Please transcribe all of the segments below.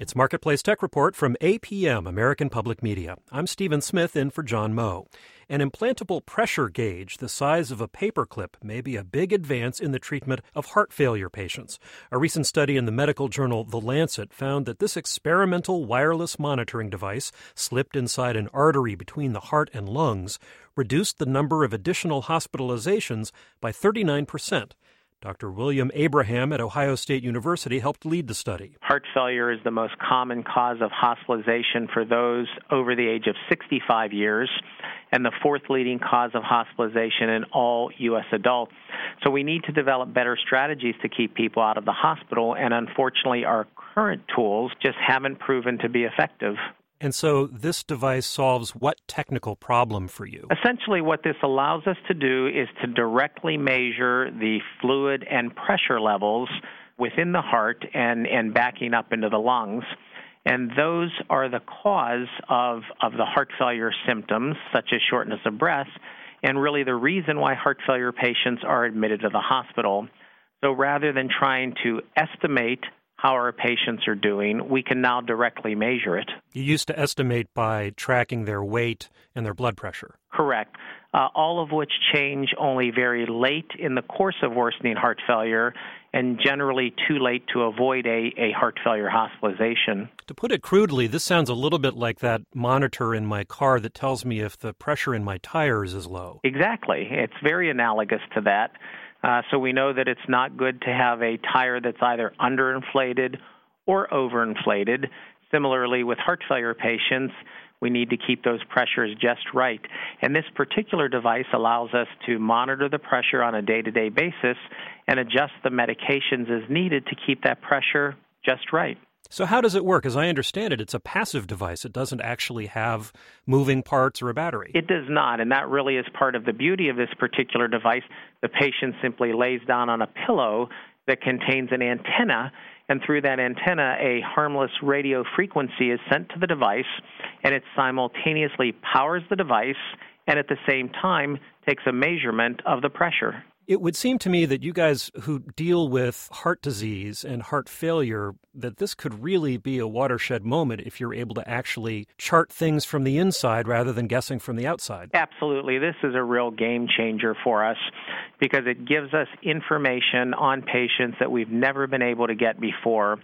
It's Marketplace Tech Report from APM, American Public Media. I'm Stephen Smith in for John Moe. An implantable pressure gauge the size of a paperclip may be a big advance in the treatment of heart failure patients. A recent study in the medical journal The Lancet found that this experimental wireless monitoring device, slipped inside an artery between the heart and lungs, reduced the number of additional hospitalizations by 39%. Dr. William Abraham at Ohio State University helped lead the study. Heart failure is the most common cause of hospitalization for those over the age of 65 years and the fourth leading cause of hospitalization in all U.S. adults. So we need to develop better strategies to keep people out of the hospital, and unfortunately our current tools just haven't proven to be effective. And so this device solves what technical problem for you? Essentially, what this allows us to do is to directly measure the fluid and pressure levels within the heart and backing up into the lungs. And those are the cause of the heart failure symptoms, such as shortness of breath, and really the reason why heart failure patients are admitted to the hospital. So rather than trying to estimate how our patients are doing, we can now directly measure it. You used to estimate by tracking their weight and their blood pressure. Correct. All of which change only very late in the course of worsening heart failure and generally too late to avoid a heart failure hospitalization. To put it crudely, this sounds a little bit like that monitor in my car that tells me if the pressure in my tires is low. Exactly. It's very analogous to that. So we know that it's not good to have a tire that's either underinflated or overinflated. Similarly, with heart failure patients, we need to keep those pressures just right. And this particular device allows us to monitor the pressure on a day-to-day basis and adjust the medications as needed to keep that pressure just right. So how does it work? As I understand it, it's a passive device. It doesn't actually have moving parts or a battery. It does not, and that really is part of the beauty of this particular device. The patient simply lays down on a pillow that contains an antenna, and through that antenna, a harmless radio frequency is sent to the device, and it simultaneously powers the device and at the same time takes a measurement of the pressure. It would seem to me that you guys who deal with heart disease and heart failure, that this could really be a watershed moment if you're able to actually chart things from the inside rather than guessing from the outside. Absolutely. This is a real game changer for us because it gives us information on patients that we've never been able to get before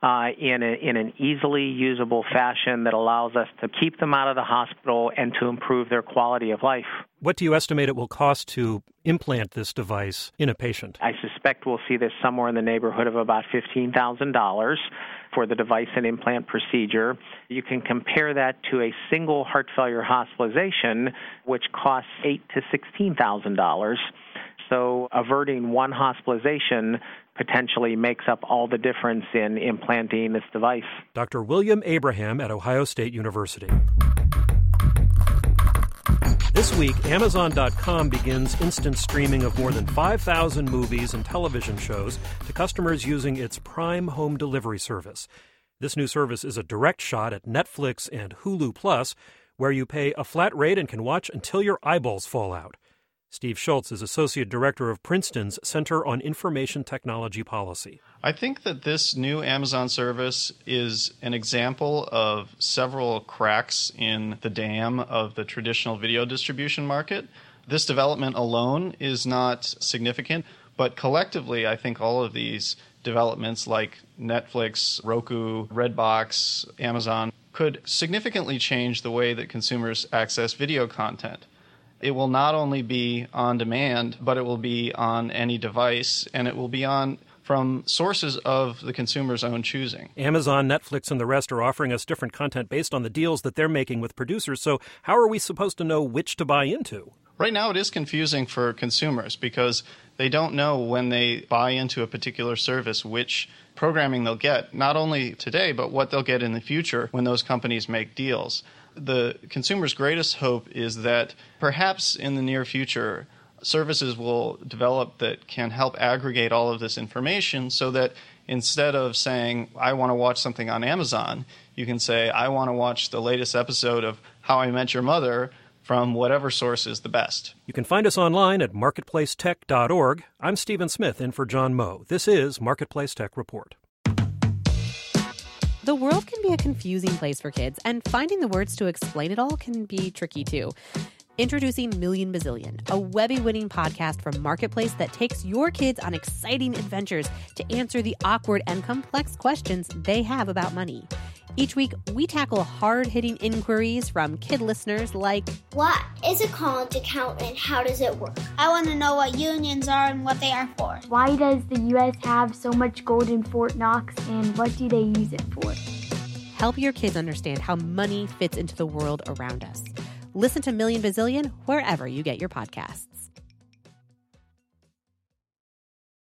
in an easily usable fashion that allows us to keep them out of the hospital and to improve their quality of life. What do you estimate it will cost to implant this device in a patient? I suspect we'll see this somewhere in the neighborhood of about $15,000 for the device and implant procedure. You can compare that to a single heart failure hospitalization, which costs $8,000 to $16,000. So averting one hospitalization potentially makes up all the difference in implanting this device. Dr. William Abraham at Ohio State University. This week, Amazon.com begins instant streaming of more than 5,000 movies and television shows to customers using its Prime home delivery service. This new service is a direct shot at Netflix and Hulu Plus, where you pay a flat rate and can watch until your eyeballs fall out. Steve Schultz is Associate Director of Princeton's Center on Information Technology Policy. I think that this new Amazon service is an example of several cracks in the dam of the traditional video distribution market. This development alone is not significant, but collectively I think all of these developments like Netflix, Roku, Redbox, Amazon could significantly change the way that consumers access video content. It will not only be on demand, but it will be on any device, and it will be on from sources of the consumer's own choosing. Amazon, Netflix, and the rest are offering us different content based on the deals that they're making with producers, so how are we supposed to know which to buy into? Right now it is confusing for consumers because they don't know when they buy into a particular service which programming they'll get, not only today, but what they'll get in the future when those companies make deals. The consumer's greatest hope is that perhaps in the near future, services will develop that can help aggregate all of this information so that instead of saying, I want to watch something on Amazon, you can say, I want to watch the latest episode of How I Met Your Mother from whatever source is the best. You can find us online at marketplacetech.org. I'm Stephen Smith in for John Moe. This is Marketplace Tech Report. The world can be a confusing place for kids, and finding the words to explain it all can be tricky too. Introducing Million Bazillion, a Webby-winning podcast from Marketplace that takes your kids on exciting adventures to answer the awkward and complex questions they have about money. Each week, we tackle hard-hitting inquiries from kid listeners like, what is a college account and how does it work? I want to know what unions are and what they are for. Why does the U.S. have so much gold in Fort Knox, and what do they use it for? Help your kids understand how money fits into the world around us. Listen to Million Bazillion wherever you get your podcasts.